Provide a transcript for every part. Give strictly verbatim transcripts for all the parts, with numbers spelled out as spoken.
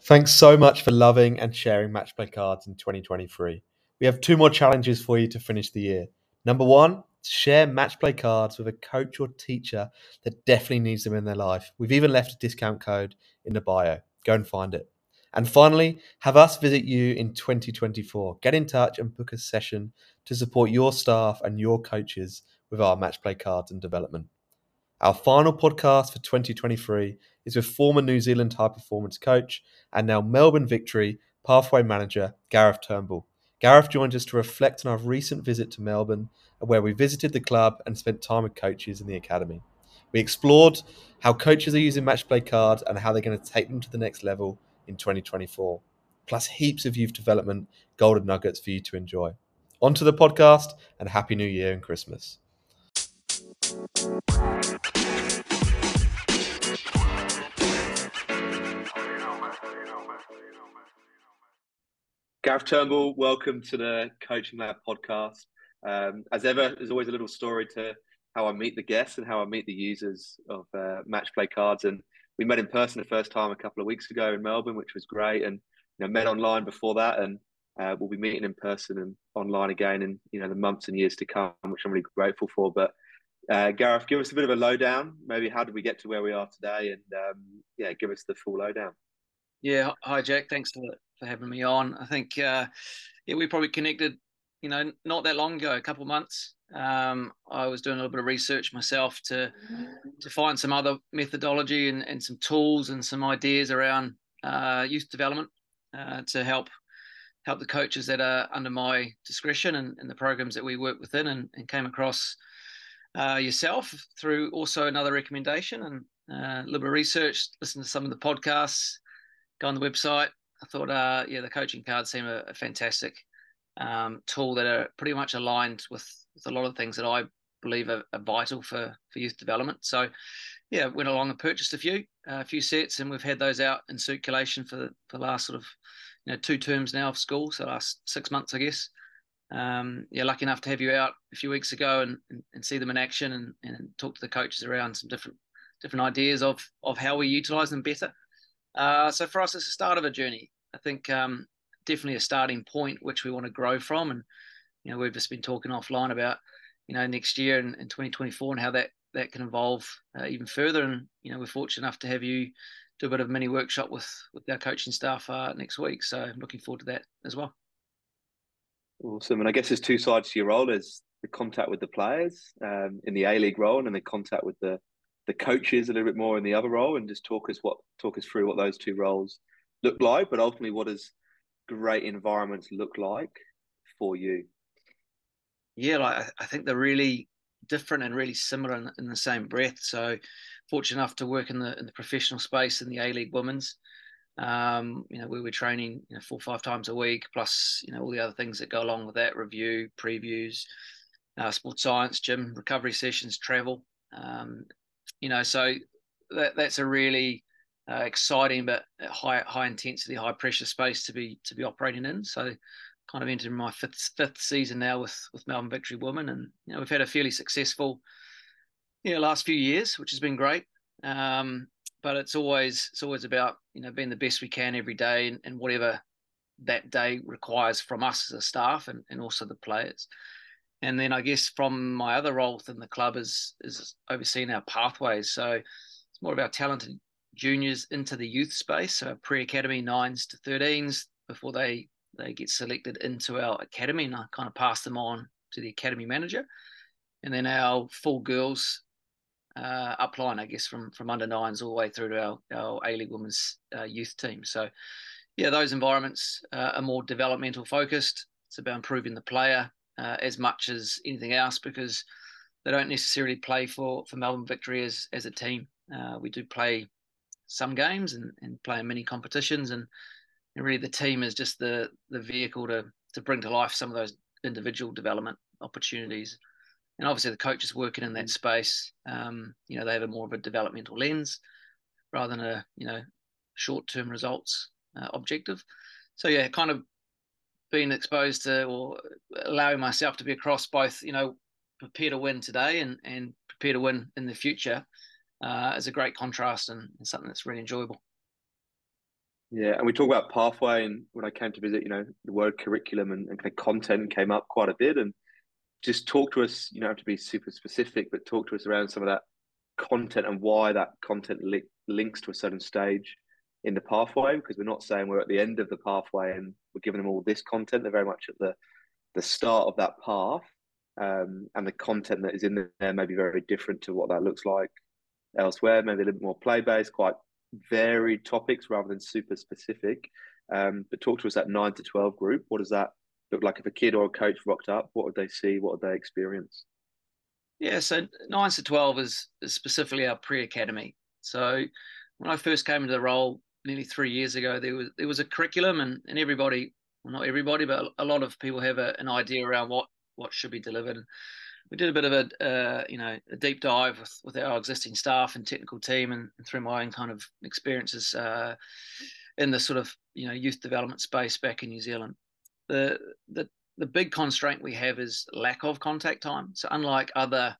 Thanks so much for loving and sharing Match Play Cards in twenty twenty-three. We have two more challenges for you to finish the year. Number one, share Match Play Cards with a coach or teacher that definitely needs them in their life. We've even left a discount code in the bio. Go and find it. And finally, have us visit you in twenty twenty-four. Get in touch and book a session to support your staff and your coaches with our Match Play Cards and development. Our final podcast for twenty twenty-three is with former New Zealand high performance coach and now Melbourne Victory pathway manager Gareth Turnbull. Gareth joins us to reflect on our recent visit to Melbourne, where we visited the club and spent time with coaches in the academy. We explored how coaches are using Match Play Cards and how they're going to take them to the next level in twenty twenty-four, plus heaps of youth development golden nuggets for you to enjoy. On to the podcast, and Happy New Year and Christmas. Gareth Turnbull, welcome to the Coaching Lab podcast. Um, as ever, there's always a little story to how I meet the guests and how I meet the users of uh, Match Play Cards. And we met in person the first time a couple of weeks ago in Melbourne, which was great. And you know, met online before that, and uh, we'll be meeting in person and online again in you know the months and years to come, which I'm really grateful for. But uh, Gareth, give us a bit of a lowdown. Maybe how did we get to where we are today? And um, yeah, give us the full lowdown. Yeah, hi Jack. Thanks for for having me on. I think uh, yeah, we probably connected, you know, not that long ago, a couple of months. Um, I was doing a little bit of research myself to to find some other methodology and, and some tools and some ideas around uh, youth development uh, to help help the coaches that are under my discretion and, and the programs that we work within, and, and came across uh, yourself through also another recommendation and uh, a little bit of research, listened to some of the podcasts, go on the website. I thought, uh, yeah, the coaching cards seem a, a fantastic um, tool that are pretty much aligned with, with a lot of things that I believe are, are vital for, for youth development. So, yeah, went along and purchased a few, uh, a few sets, and we've had those out in circulation for the, for the last sort of, you know, two terms now of school, so last six months, I guess. Um, yeah, lucky enough to have you out a few weeks ago and, and, and see them in action and, and talk to the coaches around some different different ideas of of how we utilize them better. Uh, so for us, it's the start of a journey. I think um, definitely a starting point which we want to grow from. And you know, we've just been talking offline about you know next year and, and twenty twenty-four and how that that can evolve uh, even further. And you know, we're fortunate enough to have you do a bit of a mini workshop with with our coaching staff uh, next week. So I'm looking forward to that as well. Awesome. And I guess there's two sides to your role. There's the contact with the players um, in the A-League role, and then the contact with the the coaches a little bit more in the other role. And just talk us what talk us through what those two roles look like, but ultimately what does great environments look like for you? Yeah, like I think they're really different and really similar in, in the same breath. So fortunate enough to work in the in the professional space in the A-League women's. Um, you know, we were training you know four or five times a week, plus you know all the other things that go along with that: review, previews, uh, sports science, gym, recovery sessions, travel. Um, you know, so that that's a really uh, exciting but high high intensity, high pressure space to be to be operating in. So kind of entered my fifth fifth season now with with Melbourne Victory Women, and you know we've had a fairly successful you know last few years, which has been great. Um, but it's always it's always about you know being the best we can every day, and, and whatever that day requires from us as a staff and, and also the players. And then I guess from my other role within the club is is overseeing our pathways. So it's more about talented juniors into the youth space, so pre-academy nines to thirteens before they they get selected into our academy, and I kind of pass them on to the academy manager, and then our full girls uh, upline, I guess, from from under nines all the way through to our our A League women's uh, youth team. So yeah, those environments uh, are more developmental focused. It's about improving the player uh, as much as anything else, because they don't necessarily play for for Melbourne Victory as as a team. Uh, we do play some games and, and play in many competitions, and, and really the team is just the the vehicle to to bring to life some of those individual development opportunities. And obviously the coaches working in that space, um, you know, they have a more of a developmental lens rather than a you know short term results uh, objective. So yeah, kind of being exposed to or allowing myself to be across both, you know, prepare to win today and and prepare to win in the future uh, is a great contrast and, and something that's really enjoyable. Yeah, and we talk about pathway, and when I came to visit, you know, the word curriculum and, and kind of content came up quite a bit. And just talk to us. You don't have to be super specific, but talk to us around some of that content and why that content li- links to a certain stage in the pathway. Because we're not saying we're at the end of the pathway and we're giving them all this content. They're very much at the the start of that path, um, and the content that is in there may be very different to what that looks like elsewhere. Maybe a little bit more play based, quite varied topics rather than super specific. Um, but talk to us that nine to twelve group. What does that look like if a kid or a coach rocked up? What would they see? What would they experience? Yeah, so nine to twelve is, is specifically our pre-academy. So when I first came into the role nearly three years ago, there was there was a curriculum, and, and everybody, well, not everybody, but a lot of people have a, an idea around what what should be delivered. We did a bit of a uh, you know a deep dive with, with our existing staff and technical team, and, and through my own kind of experiences uh, in the sort of you know youth development space back in New Zealand. The the the big constraint we have is lack of contact time. So unlike other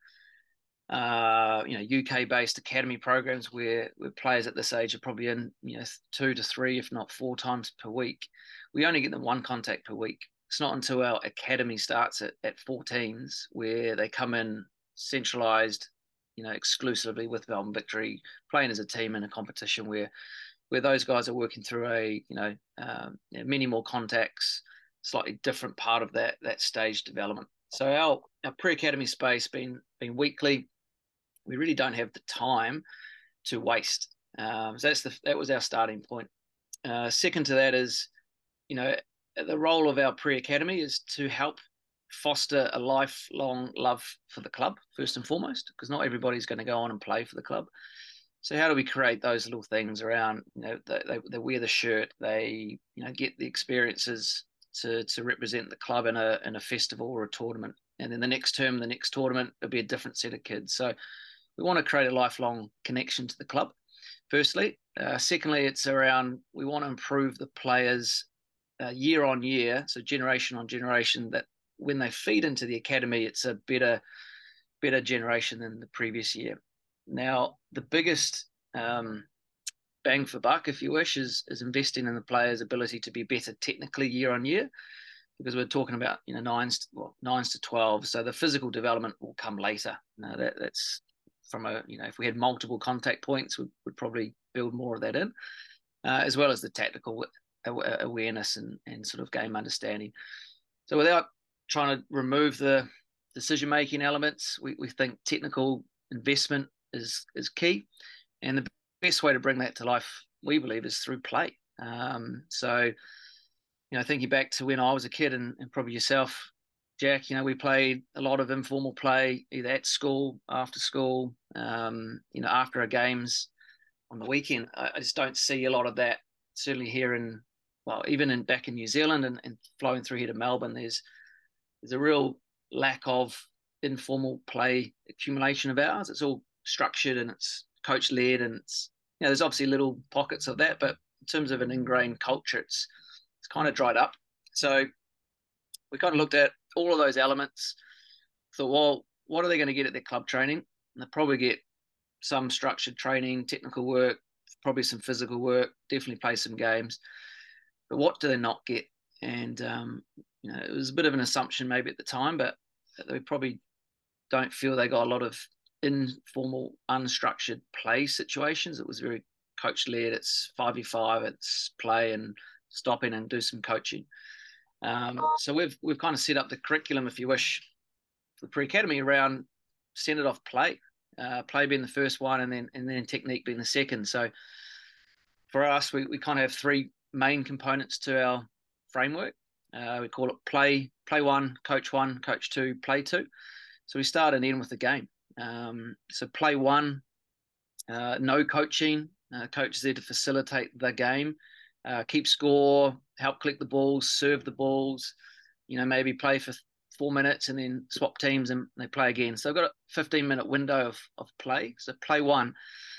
uh, you know U K based academy programs where where players at this age are probably in you know two to three, if not four times per week, we only get them one contact per week. It's not until our academy starts at, at fourteens where they come in centralized, you know, exclusively with Melbourne Victory, playing as a team in a competition where where those guys are working through a you know, um, you know many more contacts, slightly different part of that that stage development. So our our pre academy space being being weekly, we really don't have the time to waste. Um, so that's the that was our starting point. Uh, second to that is, you know, the role of our pre academy is to help foster a lifelong love for the club first and foremost, because not everybody's going to go on and play for the club. So how do we create those little things around, you know, they, they, they wear the shirt, they, you know, get the experiences to to represent the club in a in a festival or a tournament, and then the next term, the next tournament, it'll be a different set of kids. So we want to create a lifelong connection to the club. Firstly, uh, secondly, it's around we want to improve the players uh, year on year, so generation on generation. That when they feed into the academy, it's a better better generation than the previous year. Now, the biggest um, bang for buck, if you wish, is is investing in the players' ability to be better technically year on year, because we're talking about you know nines, well, nines to twelve. So the physical development will come later. Now that that's from a you know if we had multiple contact points, we would probably build more of that in, uh, as well as the tactical awareness and and sort of game understanding. So without trying to remove the decision making elements, we, we think technical investment is is key, and the best way to bring that to life, we believe, is through play. Um, so, you know, thinking back to when I was a kid, and, and probably yourself, Jack, you know, we played a lot of informal play, either at school, after school, um, you know, after our games on the weekend. I, I just don't see a lot of that. Certainly here in, well, even in back in New Zealand and, and flowing through here to Melbourne, there's there's a real lack of informal play accumulation of ours. It's all structured and it's coach led, and it's you know there's obviously little pockets of that, but in terms of an ingrained culture, it's it's kind of dried up. So we kind of looked at all of those elements. Thought, well, what are they going to get at their club training? And they'll probably get some structured training, technical work, probably some physical work, definitely play some games. But what do they not get? And um, you know, it was a bit of an assumption maybe at the time, but they probably don't feel they got a lot of informal, unstructured play situations. It was very coach led. It's five v five. It's play and stop in and do some coaching. Um, so we've we've kind of set up the curriculum, if you wish, for the pre academy around centered off play, uh, play being the first one, and then and then technique being the second. So for us, we, we kind of have three main components to our framework. Uh, we call it play, play one, coach one, coach two, play two. So we start and end with the game. Um, so play one, uh, no coaching. Uh, coach is there to facilitate the game, uh, keep score, help collect the balls, serve the balls. You know, maybe play for four minutes and then swap teams and they play again. So I've got a fifteen minute window of of play. So play one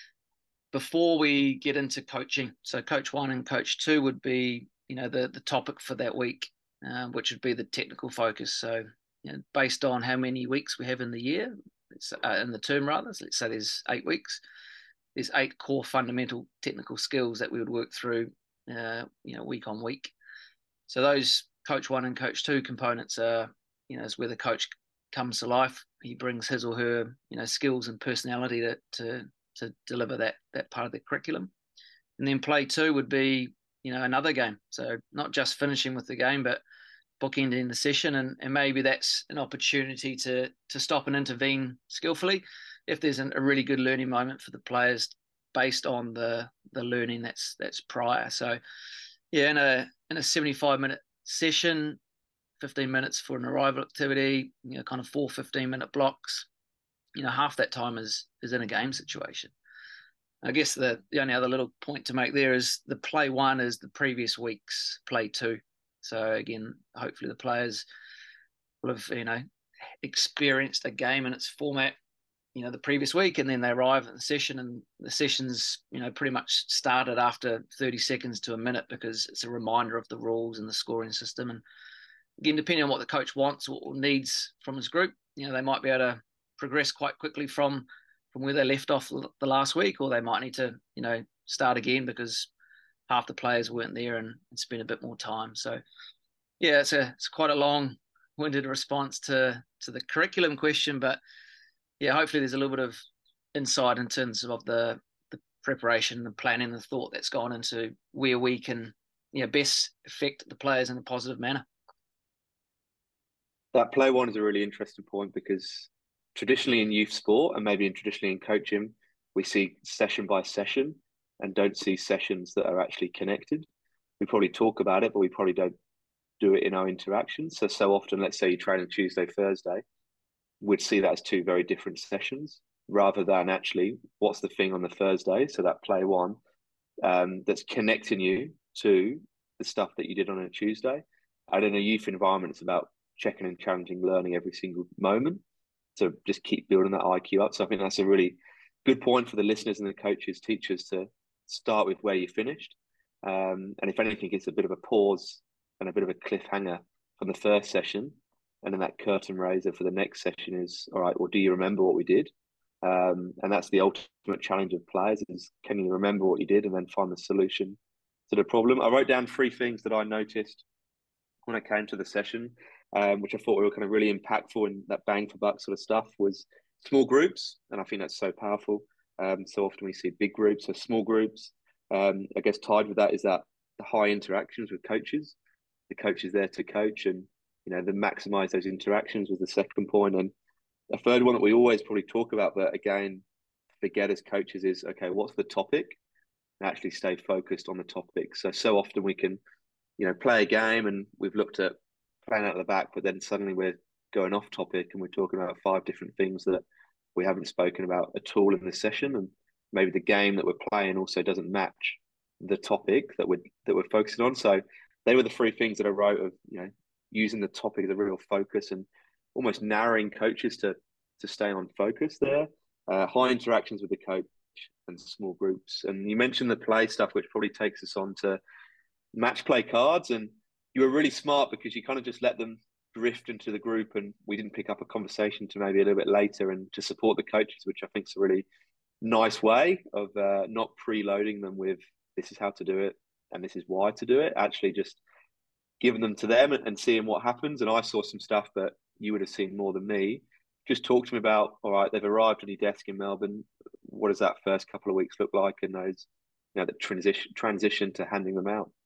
before we get into coaching. So coach one and coach two would be, you know, the the topic for that week, uh, which would be the technical focus. So you know, based on how many weeks we have in the year, uh, in the term rather, so let's say there's eight weeks, there's eight core fundamental technical skills that we would work through uh, you know, week on week. So those coach one and coach two components are, you know, is where the coach comes to life. He brings his or her, you know, skills and personality to to, to deliver that that part of the curriculum. And then play two would be, you know, another game. So not just finishing with the game, but bookending the session, and, and maybe that's an opportunity to to stop and intervene skillfully if there's an, a really good learning moment for the players based on the the learning that's that's prior. So yeah, in a in a seventy-five minute session, fifteen minutes for an arrival activity, you know, kind of four fifteen minute blocks, you know, half that time is is in a game situation. I guess the, the only other little point to make there is the play one is the previous week's play two. So again, hopefully the players will have, you know, experienced a game in its format, you know, the previous week, and then they arrive at the session, and the session's, you know, pretty much started after thirty seconds to a minute, because it's a reminder of the rules and the scoring system. And again, depending on what the coach wants or needs from his group, you know, they might be able to progress quite quickly from from where they left off the last week, or they might need to, you know, start again because half the players weren't there and, and spend a bit more time. So yeah, it's a it's quite a long-winded response to to the curriculum question, but yeah, hopefully there's a little bit of insight in terms of the the preparation, the planning, the thought that's gone into where we can, you know, best affect the players in a positive manner. That play one is a really interesting point, because traditionally in youth sport, and maybe in traditionally in coaching, we see session by session and don't see sessions that are actually connected. We probably talk about it, but we probably don't do it in our interactions. So, so often, let's say you train on Tuesday, Thursday, we'd see that as two very different sessions, rather than actually what's the thing on the Thursday. So that play one, um, that's connecting you to the stuff that you did on a Tuesday. And in a youth environment, it's about checking and challenging learning every single moment to just keep building that I Q up. So I think that's a really good point for the listeners and the coaches, teachers, to start with where you finished. Um, and if anything, it's a bit of a pause and a bit of a cliffhanger from the first session. And then that curtain raiser for the next session is, all right, well, do you remember what we did? Um, and that's the ultimate challenge of players, is can you remember what you did and then find the solution to the problem? I wrote down three things that I noticed when I came to the session, um, which I thought were kind of really impactful, and that bang for buck sort of stuff was small groups. And I think that's so powerful. Um, so often we see big groups or small groups. Um, I guess tied with that is that the high interactions with coaches. The coach is there to coach, and you know, the maximize those interactions was the second point. And a third one that we always probably talk about, but again, forget as coaches, is okay, what's the topic? And actually stay focused on the topic. So so often we can, you know, play a game and we've looked at playing out the back, but then suddenly we're going off topic and we're talking about five different things that we haven't spoken about at all in this session. And maybe the game that we're playing also doesn't match the topic that we're that we're focusing on. So they were the three things that I wrote of, you know, using the topic as a real focus and almost narrowing coaches to to stay on focus there. Uh, high interactions with the coach and small groups. And you mentioned the play stuff, which probably takes us on to match play cards. And you were really smart because you kind of just let them drift into the group, and we didn't pick up a conversation to maybe a little bit later and to support the coaches, which I think is a really nice way of uh, not preloading them with this is how to do it and this is why to do it. Actually just giving them to them and, and seeing what happens. And I saw some stuff that you would have seen more than me. Just talk to me about, all right, they've arrived on your desk in Melbourne. What does that first couple of weeks look like, and those, you know, the transition transition to handing them out?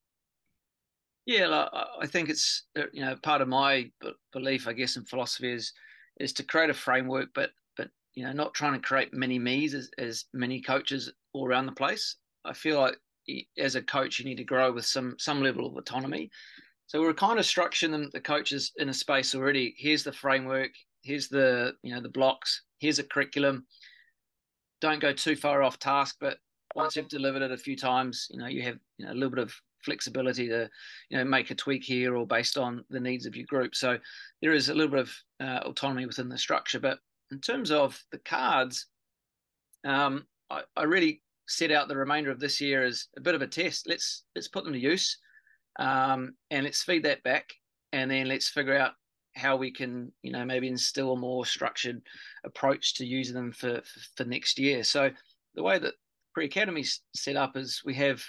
Yeah, I think it's, you know, part of my belief, I guess, in philosophy is is to create a framework, but but you know, not trying to create mini me's as, as many coaches all around the place. I feel like as a coach, you need to grow with some some level of autonomy. So we're kind of structuring them, the coaches, in a space already. Here's the framework. Here's the, you know, the blocks. Here's a curriculum. Don't go too far off task, but once you've delivered it a few times, you know, you have, you know, a little bit of flexibility to, you know, make a tweak here or based on the needs of your group. So there is a little bit of uh, autonomy within the structure. But in terms of the cards, um, I, I really set out the remainder of this year as a bit of a test. Let's let's put them to use, um, and let's feed that back, and then let's figure out how we can, you know, maybe instill a more structured approach to using them for, for, for next year. So the way that Pre-Academy's set up is we have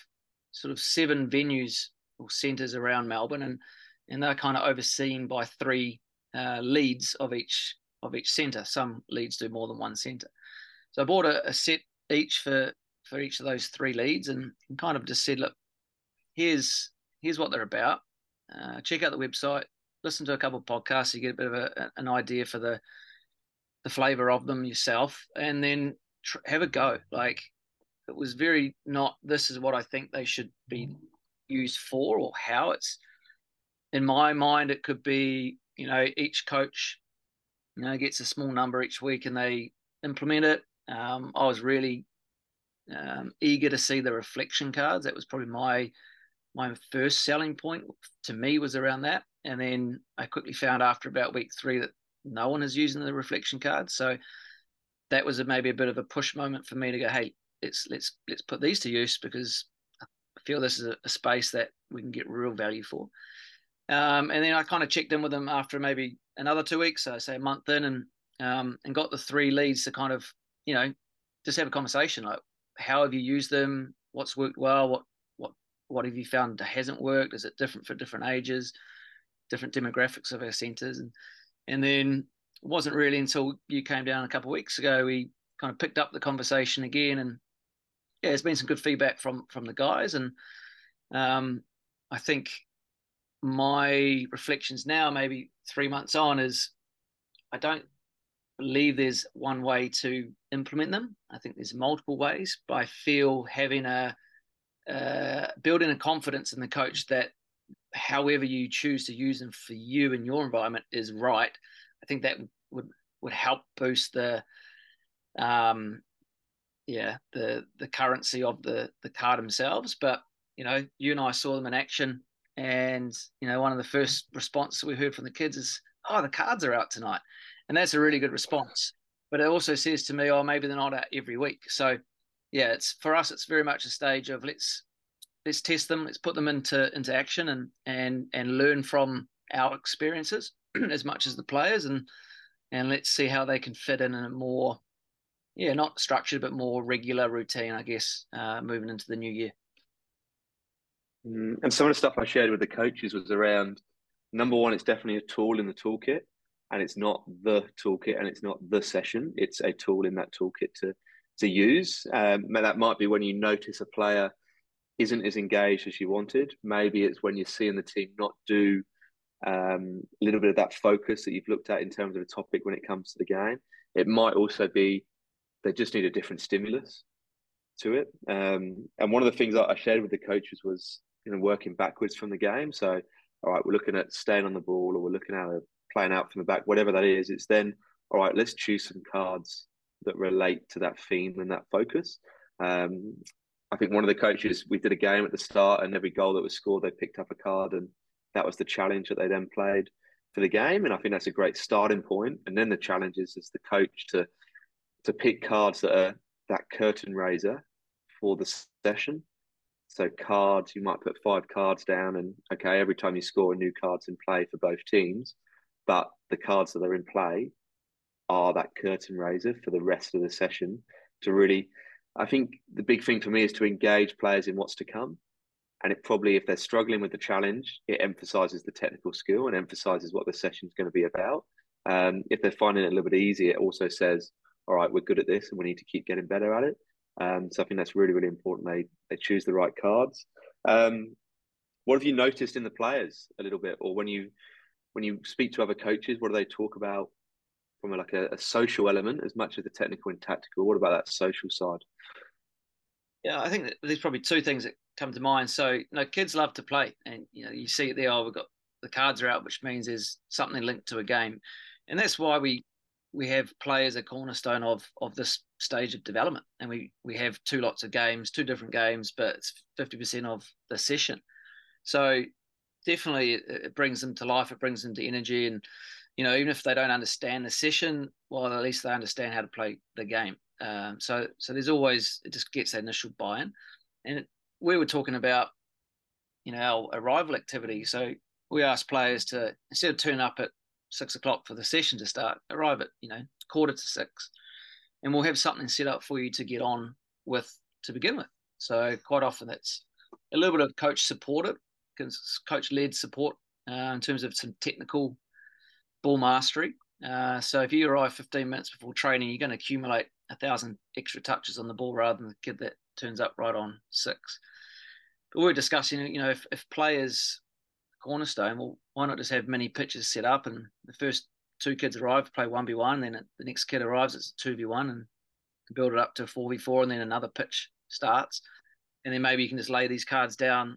sort of seven venues or centres around Melbourne, and and they're kind of overseen by three uh, leads of each of each centre. Some leads do more than one centre. So I bought a, a set each for for each of those three leads, and, and kind of just said, look, here's here's what they're about. Uh, check out the website, listen to a couple of podcasts, you get a bit of a, an idea for the the flavour of them yourself, and then tr- have a go. Like, it was very not, this is what I think they should be used for, or how it's, in my mind, it could be, you know, each coach, you know, gets a small number each week and they implement it. Um, I was really um, eager to see the reflection cards. That was probably my my first selling point to me, was around that. And then I quickly found after about week three that no one is using the reflection cards. So that was a, maybe a bit of a push moment for me to go, hey, let's let's let's put these to use, because I feel this is a, a space that we can get real value for. Um, and then I kind of checked in with them after maybe another two weeks, so say a month in, and um, and got the three leads to kind of, you know, just have a conversation like, how have you used them? What's worked well? What what what have you found hasn't worked? Is it different for different ages, different demographics of our centres? And and then it wasn't really until you came down a couple of weeks ago we kind of picked up the conversation again, and yeah, there's been some good feedback from from the guys, and um, I think my reflections now, maybe three months on, is I don't believe there's one way to implement them. I think there's multiple ways, but I feel having a uh, building a confidence in the coach that however you choose to use them for you and your environment is right. I think that would would help boost the um yeah the the currency of the the card themselves. But you know, you and I saw them in action, and you know, one of the first responses we heard from the kids is, oh, the cards are out tonight. And that's a really good response, but it also says to me, oh, maybe they're not out every week. So yeah, it's, for us, it's very much a stage of let's let's test them, let's put them into into action, and and and learn from our experiences as much as the players, and and let's see how they can fit in in a more, yeah, not structured, but more regular routine, I guess, uh, moving into the new year. Mm, and some of the stuff I shared with the coaches was around, number one, it's definitely a tool in the toolkit, and it's not the toolkit, and it's not the session. It's a tool in that toolkit to to use. Um, that might be when you notice a player isn't as engaged as you wanted. Maybe it's when you're seeing the team not do um, a little bit of that focus that you've looked at in terms of a topic when it comes to the game. It might also be they just need a different stimulus to it. Um, and one of the things that I shared with the coaches was, you know, working backwards from the game. So, all right, we're looking at staying on the ball, or we're looking at playing out from the back, whatever that is. It's then, all right, let's choose some cards that relate to that theme and that focus. Um, I think one of the coaches, we did a game at the start, and every goal that was scored, they picked up a card, and that was the challenge that they then played for the game. And I think that's a great starting point. And then the challenge is as the coach to to pick cards that are that curtain raiser for the session. So cards, you might put five cards down, and okay, every time you score, a new card's in play for both teams. But the cards that are in play are that curtain raiser for the rest of the session to really, I think the big thing for me is to engage players in what's to come. And it probably, if they're struggling with the challenge, it emphasizes the technical skill and emphasizes what the session is going to be about. Um, if they're finding it a little bit easy, it also says, all right, we're good at this and we need to keep getting better at it. Um, so I think that's really, really important. They they choose the right cards. Um, what have you noticed in the players a little bit, or when you when you speak to other coaches, what do they talk about from a, like a, a social element as much as the technical and tactical? What about that social side? Yeah, I think that there's probably two things that come to mind. So, you know, kids love to play, and you know, you see it there. Oh, we've got the cards are out, which means there's something linked to a game, and that's why we we have players a cornerstone of of this stage of development. And we we have two lots of games, two different games, but it's fifty percent of the session. So definitely, it, it brings them to life. It brings them to energy, and you know, even if they don't understand the session, well, at least they understand how to play the game. Um, so, so there's always, it just gets that initial buy-in. And it, we were talking about, you know, our arrival activity. So we asked players to, instead of turning up at six o'clock for the session to start, arrive at, you know, quarter to six, and we'll have something set up for you to get on with to begin with. So quite often it's a little bit of coach supported, coach led support uh, in terms of some technical ball mastery. Uh, so if you arrive fifteen minutes before training, you're going to accumulate a thousand extra touches on the ball rather than the kid that turns up right on six. But we were discussing, you know, if, if players cornerstone, well, why not just have many pitches set up and the first two kids arrive, play one v one, then the next kid arrives, it's two v one, and build it up to four v four, and then another pitch starts. And then maybe you can just lay these cards down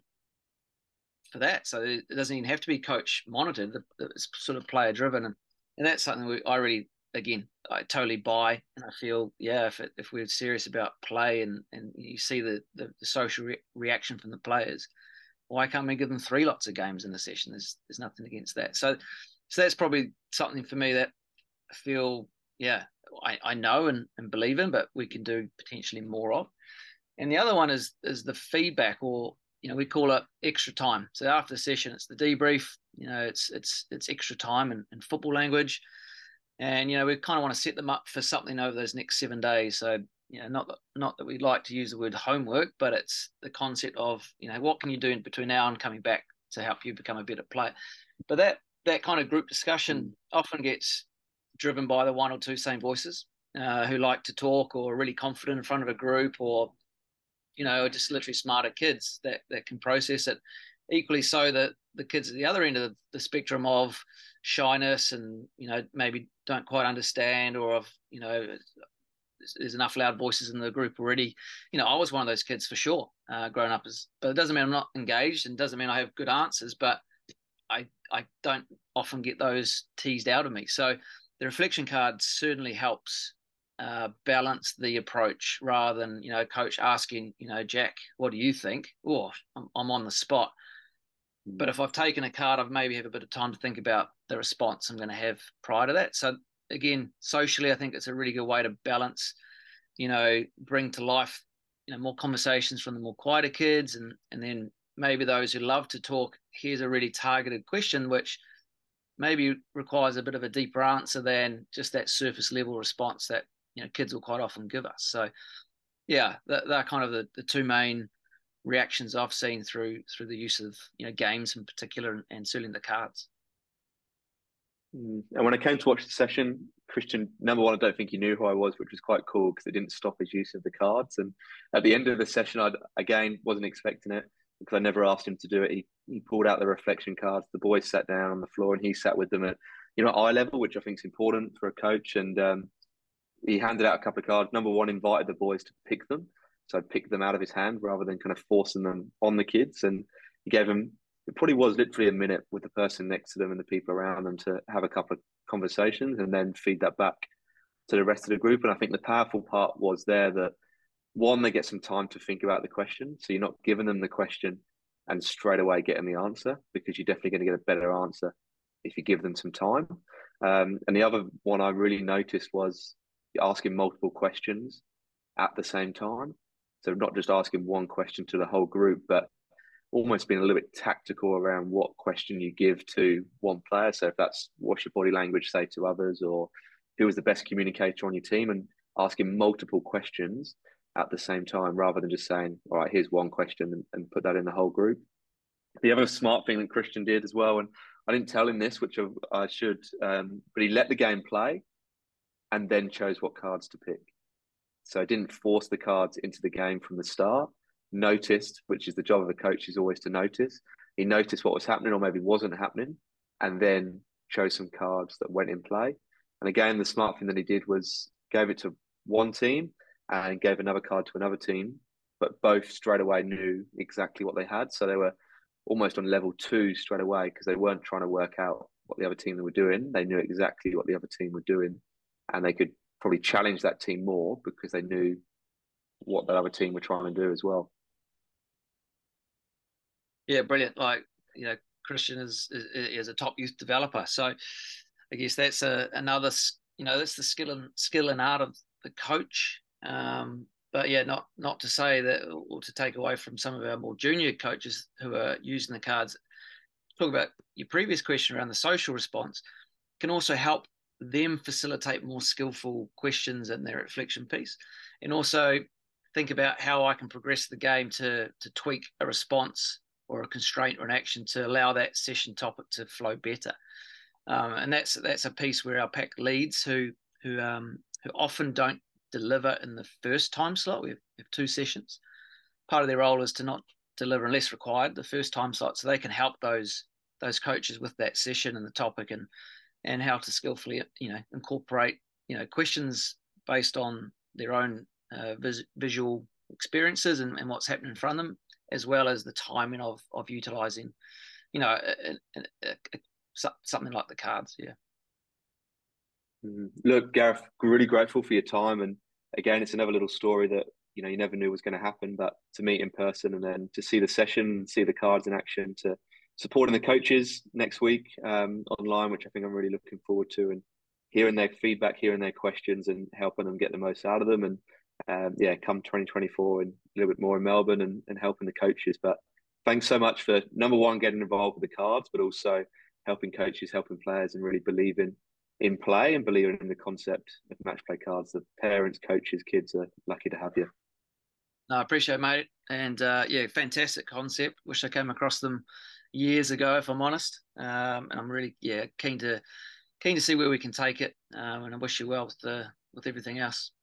for that. So it doesn't even have to be coach monitored. It's sort of player driven. And, and that's something we, I really, again, I totally buy. And I feel, yeah, if it, if we're serious about play and, and you see the, the, the social re- reaction from the players, why can't we give them three lots of games in the session? There's there's nothing against that. So so that's probably something for me that I feel, yeah, I, I know and, and believe in, but we can do potentially more of. And the other one is is the feedback, or you know, we call it extra time. So after the session, it's the debrief. You know, it's it's it's extra time in, in football language, and you know, we kind of want to set them up for something over those next seven days. So you know, not that not that we like to use the word homework, but it's the concept of, you know, what can you do in between now and coming back to help you become a better player. But that that kind of group discussion mm. often gets driven by the one or two same voices uh, who like to talk or are really confident in front of a group, or you know, just literally smarter kids that, that can process it. Equally so that the kids at the other end of the spectrum of shyness and, you know, maybe don't quite understand, or of, you know, there's enough loud voices in the group already. You know, I was one of those kids for sure, uh, growing up as, but it doesn't mean I'm not engaged, and doesn't mean I have good answers, but I I don't often get those teased out of me. So the reflection card certainly helps uh, balance the approach, rather than, you know, coach asking, you know, Jack, what do you think? Oh, I'm, I'm on the spot. But if I've taken a card, I've maybe have a bit of time to think about the response I'm going to have prior to that. So again, socially, I think it's a really good way to balance, you know, bring to life, you know, more conversations from the more quieter kids, and and then maybe those who love to talk, here's a really targeted question, which maybe requires a bit of a deeper answer than just that surface level response that, you know, kids will quite often give us. So yeah, that, they're kind of the, the two main reactions I've seen through through the use of, you know, games in particular, and, and certainly the cards. And when I came to watch the session, Christian, number one, I don't think he knew who I was, which was quite cool because it didn't stop his use of the cards. And at the end of the session, I again wasn't expecting it because I never asked him to do it. He he pulled out the reflection cards. The boys sat down on the floor and he sat with them at, you know, eye level, which I think is important for a coach. And um, he handed out a couple of cards. Number one, invited the boys to pick them. So I picked them out of his hand rather than kind of forcing them on the kids. And he gave them, it probably was literally a minute with the person next to them and the people around them to have a couple of conversations and then feed that back to the rest of the group. And I think the powerful part was there that, one, they get some time to think about the question. So you're not giving them the question and straight away getting the answer, because you're definitely going to get a better answer if you give them some time. Um, and the other one I really noticed was asking multiple questions at the same time. So not just asking one question to the whole group, but almost being a little bit tactical around what question you give to one player. So if that's, what's your body language say to others, or who is the best communicator on your team, and asking multiple questions at the same time, rather than just saying, all right, here's one question, and, and put that in the whole group. The other smart thing that Christian did as well, and I didn't tell him this, which I, I should, um, but he let the game play and then chose what cards to pick. So I didn't force the cards into the game from the start. Noticed, which is the job of a coach, is always to notice. He noticed what was happening or maybe wasn't happening, and then chose some cards that went in play. And again, the smart thing that he did was gave it to one team and gave another card to another team, but both straight away knew exactly what they had. So they were almost on level two straight away, because they weren't trying to work out what the other team were doing. They knew exactly what the other team were doing, and they could probably challenge that team more because they knew what that other team were trying to do as well. Yeah, brilliant. Like, you know, Christian is is, is a top youth developer, so I guess that's a another, you know, that's the skill and skill and art of the coach. Um, but yeah, not not to say that, or to take away from some of our more junior coaches who are using the cards. Talk about your previous question around the social response, can also help them facilitate more skillful questions in their reflection piece, and also think about how I can progress the game to to tweak a response or a constraint or an action to allow that session topic to flow better. Um, and that's that's a piece where our pack leads who who um, who often don't deliver in the first time slot. We have, we have two sessions. Part of their role is to not deliver unless required the first time slot, so they can help those those coaches with that session and the topic, and and how to skillfully, you know, incorporate, you know, questions based on their own uh, vis- visual experiences and, and what's happening in front of them, as well as the timing of of utilizing, you know, a, a, a, a, something like the cards. Yeah. Look, Gareth, really grateful for your time, and again, it's another little story that, you know, you never knew was going to happen, but to meet in person and then to see the session, see the cards in action, to supporting the coaches next week um, online, which I think I'm really looking forward to, and hearing their feedback, hearing their questions, and helping them get the most out of them. And um, yeah, come twenty twenty-four and a little bit more in Melbourne and, and helping the coaches. But thanks so much for, number one, getting involved with the cards, but also helping coaches, helping players, and really believing in play and believing in the concept of match play cards. The parents, coaches, kids are lucky to have you. No, I appreciate it, mate. And uh, yeah, fantastic concept. Wish I came across them years ago, if I'm honest. Um, and I'm really, yeah, keen to keen to see where we can take it. Um, and I wish you well with the with everything else.